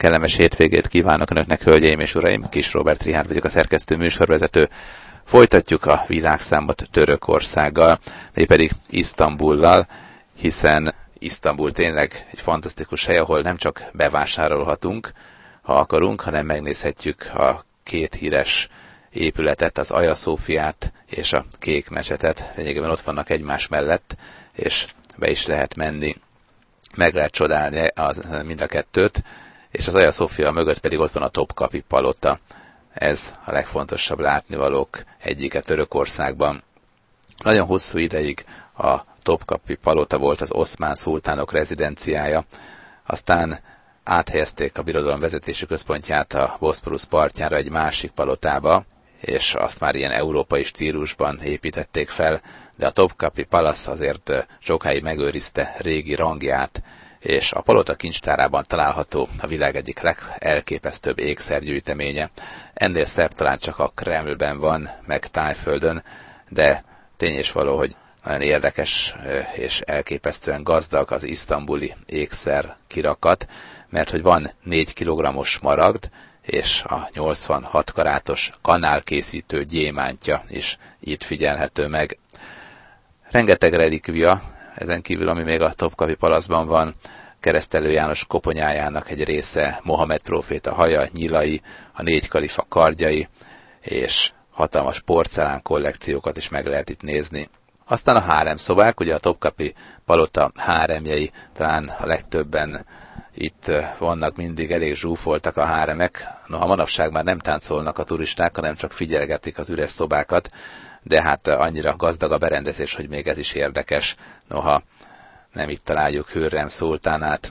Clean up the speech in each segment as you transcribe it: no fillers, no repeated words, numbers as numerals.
kellemes hétvégét kívánok Önöknek, hölgyeim és uraim. Kis Róbert Richárd vagyok, a szerkesztő műsorvezető. Folytatjuk a világszámot Törökországgal, de pedig Isztambullal, hiszen Isztambul tényleg egy fantasztikus hely, ahol nem csak bevásárolhatunk, ha akarunk, hanem megnézhetjük a két híres épületet, az Aja Szófiát és a Kék Mecsetet. Lényegében ott vannak egymás mellett, és be is lehet menni. Meg lehet csodálni mind a kettőt, és az Aja Szófia mögött pedig ott van a Topkapi palota. Ez a legfontosabb látnivalók egyike Törökországban. Nagyon hosszú ideig a Topkapi palota volt az oszmán szultánok rezidenciája, aztán áthelyezték a birodalom vezetési központját a Boszporusz partjára egy másik palotába, és azt már ilyen európai stílusban építették fel, de a Topkapi Palace azért sokáig megőrizte régi rangját, és a palota kincstárában található a világ egyik legelképesztőbb ékszergyűjteménye. Ennél szebb talán csak a Kremlben van, meg Tájföldön, de tény és való, hogy nagyon érdekes és elképesztően gazdag az isztambuli ékszer kirakat, mert hogy van 4 kilogrammos smaragd, és a 86 karátos kanálkészítő gyémántja is itt figyelhető meg. Rengeteg relikvia, ezen kívül, ami még a Topkapi Palaszban van, Keresztelő János koponyájának egy része, Mohamed próféta haja, nyilai, a 4 kalifa kardjai, és hatalmas porcelán kollekciókat is meg lehet itt nézni. Aztán a háremszobák, ugye a Topkapi palota háremjei, talán a legtöbben itt vannak, mindig elég zsúfoltak a háremek. Noha manapság már nem táncolnak a turisták, hanem csak figyelgetik az üres szobákat, de hát annyira gazdag a berendezés, hogy még ez is érdekes, noha nem itt találjuk Hürrem szultánát.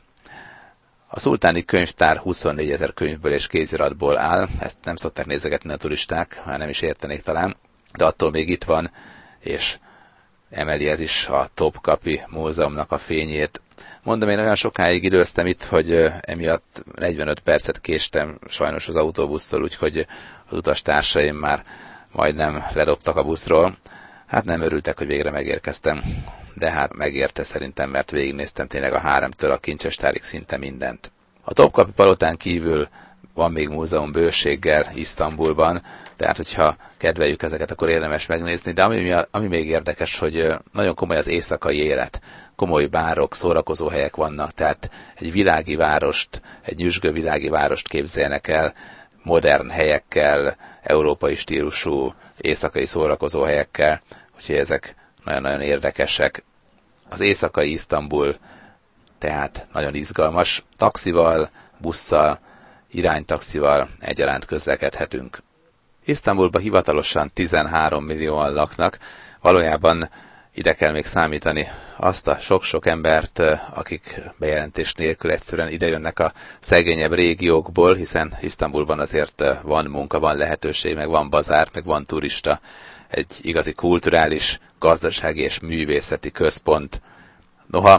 A szultáni könyvtár 24 000 könyvből és kéziratból áll, ezt nem szokták nézegetni a turisták, már nem is értenék talán, de attól még itt van, és emeli ez is a Topkapi múzeumnak a fényét. Mondom, én olyan sokáig időztem itt, hogy emiatt 45 percet késtem sajnos az autóbusztól, úgyhogy az utastársaim már majdnem ledobtak a buszról. Hát nem örültek, hogy végre megérkeztem, de hát megérte szerintem, mert végignéztem tényleg a háremtől a kincsestárig szinte mindent. A Topkapi palotán kívül van még múzeum bőséggel Isztambulban, tehát hogyha kedveljük ezeket, akkor érdemes megnézni, de ami még érdekes, hogy nagyon komoly az éjszakai élet. Komoly bárok, szórakozóhelyek vannak, tehát egy világi várost, egy nyüzsgő világi várost képzeljenek el, modern helyekkel, európai stílusú éjszakai szórakozóhelyekkel, úgyhogy ezek nagyon-nagyon érdekesek. Az éjszakai Isztambul tehát nagyon izgalmas, taxival, busszal, iránytaxival egyaránt közlekedhetünk. Isztambulban hivatalosan 13 millióan laknak, valójában ide kell még számítani azt a sok-sok embert, akik bejelentés nélkül egyszerűen idejönnek a szegényebb régiókból, hiszen Isztambulban azért van munka, van lehetőség, meg van bazár, meg van turista. Egy igazi kulturális, gazdasági és művészeti központ. Noha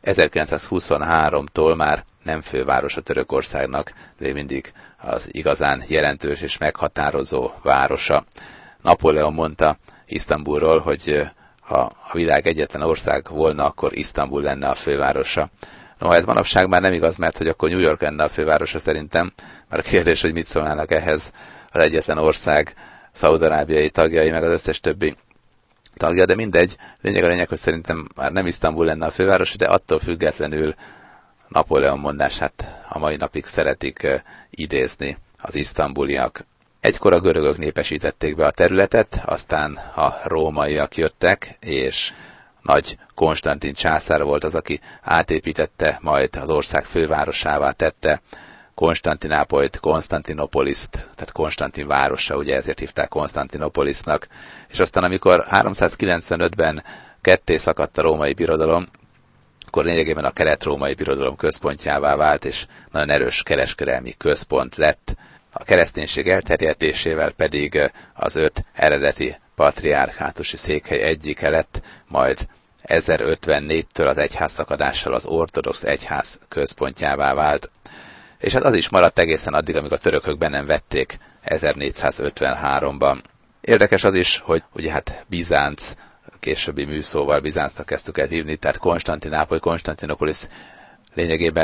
1923-tól már nem főváros a Törökországnak, de mindig az igazán jelentős és meghatározó városa. Napóleon mondta Isztambulról, hogy ha a világ egyetlen ország volna, akkor Isztambul lenne a fővárosa. Noha ez manapság már nem igaz, mert hogy akkor New York lenne a fővárosa szerintem. Már a kérdés, hogy mit szólnának ehhez az egyetlen ország szaúd-arábiai tagjai, meg az összes többi tagja, de mindegy. Lényeg, hogy szerintem már nem Isztambul lenne a főváros, de attól függetlenül Napóleon mondását a mai napig szeretik idézni az isztambuliak. Egykor a görögök népesítették be a területet, aztán a rómaiak jöttek, és nagy Konstantin császár volt az, aki átépítette, majd az ország fővárosává tette Konstantinápolyt, Konstantinopoliszt, tehát Konstantin városa, ugye ezért hívták Konstantinopolisnak. És aztán, amikor 395-ben ketté szakadt a római birodalom, akkor lényegében a kelet-római birodalom központjává vált, és nagyon erős kereskedelmi központ lett. A kereszténység elterjedésével pedig az 5 eredeti patriárhátusi székhely egyike lett, majd 1054-től az egyház szakadással az ortodox egyház központjává vált. És hát az is maradt egészen addig, amíg a törökök be nem vették 1453-ban. Érdekes az is, hogy ugye hát Bizánc, későbbi műszóval Bizáncnak kezdtük el hívni, tehát Konstantinápoly, Konstantinopolis lényegében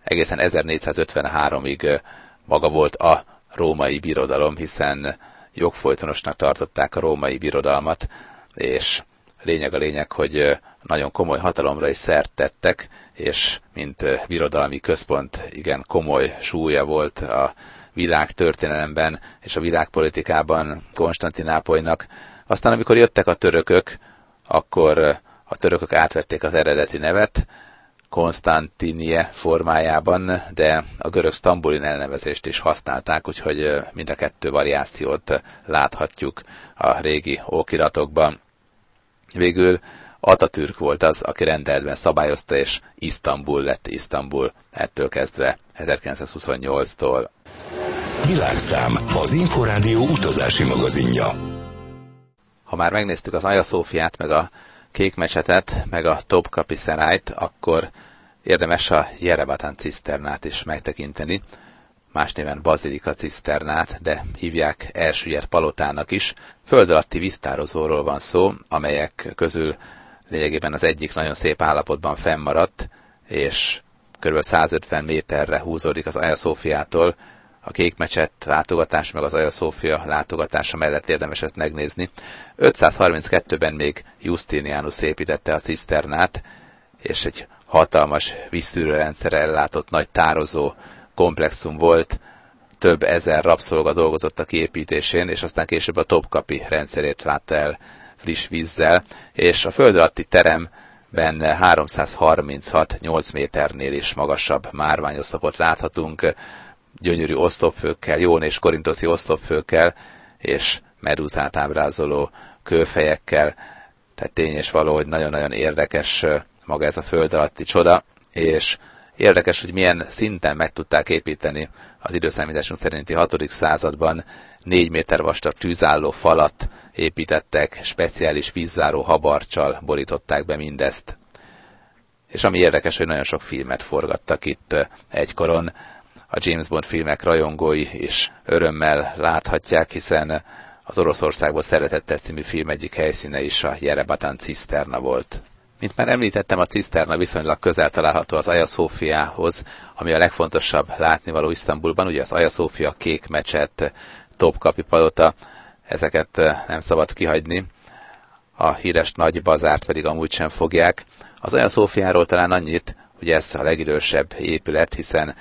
egészen 1453-ig maga volt a római birodalom, hiszen jogfolytonosnak tartották a római birodalmat, és lényeg, hogy nagyon komoly hatalomra is szert tettek, és mint birodalmi központ igen komoly súlya volt a világ történelemben és a világpolitikában Konstantinápolynak. Aztán amikor jöttek a törökök, akkor a törökök átvették az eredeti nevet, Konstantinie formájában, de a görög Sztambulin elnevezést is használták, úgyhogy mind a kettő variációt láthatjuk a régi okiratokban. Végül Atatürk volt az, aki rendeletben szabályozta, és Isztambul lett Isztambul ettől kezdve 1928-tól. Világszám, az Inforádió utazási magazinja. Ha már megnéztük az Hagia Szófiát, meg a Kék mecsetet, meg a Topkapi Szerájt, akkor érdemes a Jerebatan ciszternát is megtekinteni, más néven Bazilika ciszternát, de hívják elsüllyedt palotának is. Föld alatti víztározóról van szó, amelyek közül lényegében az egyik nagyon szép állapotban fennmaradt, és kb. 150 méterre húzódik az Hagia Szófiától. A Kék mecset látogatás, meg az Hagia Szófia látogatása mellett érdemes ezt megnézni. 532-ben még Justinianus építette a ciszternát, és egy hatalmas vízszűrőrendszerrel ellátott nagy tározó komplexum volt, több ezer rabszolga dolgozott a kiépítésén, és aztán később a Topkapi rendszerét látta el friss vízzel, és a föld alatti teremben 336-8 méternél is magasabb márványoszlopot láthatunk, gyönyörű oszlopfőkkel, Jón és korintoszi oszlopfőkkel, és medúzát ábrázoló kőfejekkel, tehát tény és való, hogy nagyon-nagyon érdekes maga ez a föld alatti csoda, és érdekes, hogy milyen szinten meg tudták építeni az időszámításunk szerinti 6. században 4 méter vastag tűzálló falat építettek, speciális vízzáró habarccsal borították be mindezt. És ami érdekes, hogy nagyon sok filmet forgattak itt egykoron, a James Bond filmek rajongói is örömmel láthatják, hiszen az Oroszországból Szeretettel című film egyik helyszíne is a Jerebatan ciszterna volt. Mint már említettem, a ciszterna viszonylag közel található az Hagia Szófiához, ami a legfontosabb látnivaló Isztambulban, ugye az Hagia Szófia, Kék mecset, Topkapi palota, ezeket nem szabad kihagyni, a híres nagy bazárt pedig amúgy sem fogják. Az Hagia Szófiáról talán annyit, hogy ez a legidősebb épület, hiszen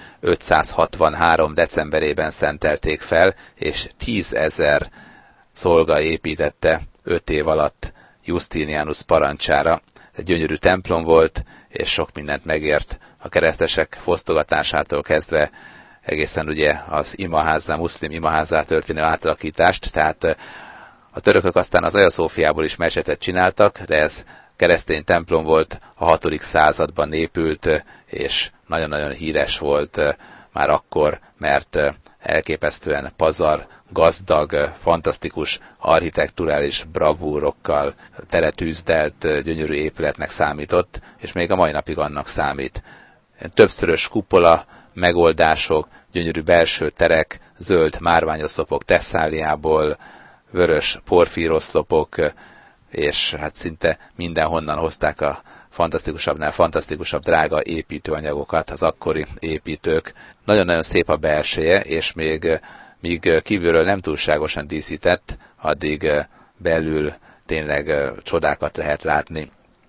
563. decemberében szentelték fel, és 10 000 szolga építette 5 év alatt Justinianus parancsára. Egy gyönyörű templom volt, és sok mindent megért a keresztesek fosztogatásától kezdve egészen ugye az imaházzá, muszlim imaházzá történő átalakítást, tehát a törökök aztán az Hagia Szófiából is mecsetet csináltak, de ez keresztény templom volt, a 6. században épült, és nagyon-nagyon híres volt már akkor, mert elképesztően pazar, gazdag, fantasztikus architekturális bravúrokkal teretűzdelt gyönyörű épületnek számított, és még a mai napig annak számít. Többszörös kupola, megoldások, gyönyörű belső terek, zöld márványoszlopok Tesszáliából, vörös porfíroszlopok, és hát szinte mindenhonnan hozták a fantasztikusabbnál fantasztikusabb drága építőanyagokat az akkori építők. Nagyon-nagyon szép a belseje, és míg kívülről nem túlságosan díszített, addig belül tényleg csodákat lehet látni.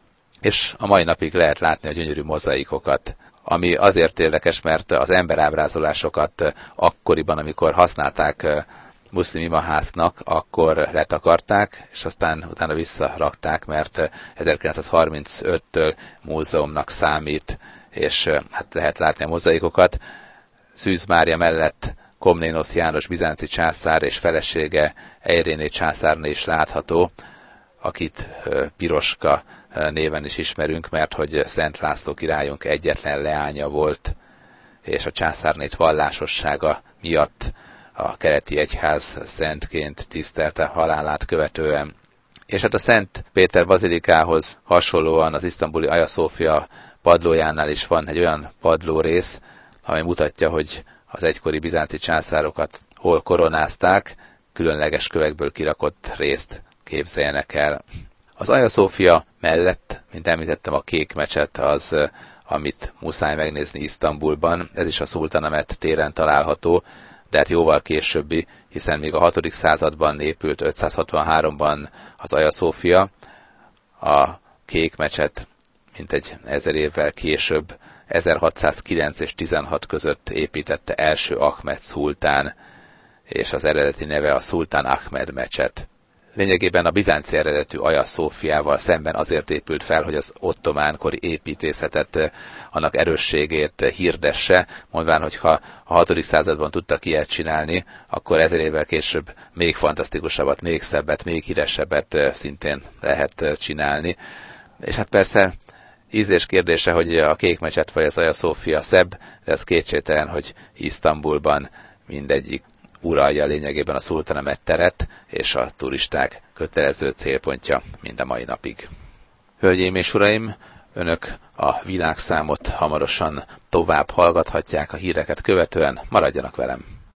És a mai napig lehet látni a gyönyörű mozaikokat, ami azért érdekes, mert az emberábrázolásokat akkoriban, amikor használták muszlim imaháznak, akkor letakarták, és aztán utána visszarakták, mert 1935-től múzeumnak számít, és hát lehet látni a mozaikokat. Szűz Mária mellett Komnénosz János bizánci császár és felesége Eiréné császárné is látható, akit Piroska néven is ismerünk, mert hogy Szent László királyunk egyetlen leánya volt, és a császárnét vallásossága miatt a keleti egyház szentként tisztelte halálát követően. És hát a Szent Péter bazilikához hasonlóan az isztambuli Hagia Szófia padlójánál is van egy olyan padlórész, amely mutatja, hogy az egykori bizánci császárokat hol koronázták, különleges kövekből kirakott részt képzeljenek el. Az Hagia Szófia mellett, mint említettem, a Kék mecset az amit muszáj megnézni Isztambulban. Ez is a Szultanahmet téren található, de hát jóval későbbi, hiszen még a 6. században épült 563-ban az Aja Szófia, a kék mecset mintegy 1000 évvel később, 1609 és 16 között építette első Ahmed szultán, és az eredeti neve a Szultán Ahmed mecset. Lényegében a bizánci eredetű Aja Szófiával szemben azért épült fel, hogy az ottománkori építészetet, annak erősségét hirdesse, mondván, hogy ha a 6. században tudtak ilyet csinálni, akkor 1000 évvel később még fantasztikusabbat, még szebbet, még híresebbet szintén lehet csinálni. És hát persze ízlés kérdése, hogy a kék mecset vagy az Aja Szófia szebb, de az kétségtelen, hogy Isztambulban mindegyik uralja lényegében a Szultanahmet teret, és a turisták kötelező célpontja mind a mai napig. Hölgyeim és uraim, önök a világszámot hamarosan tovább hallgathatják a híreket követően, maradjanak velem!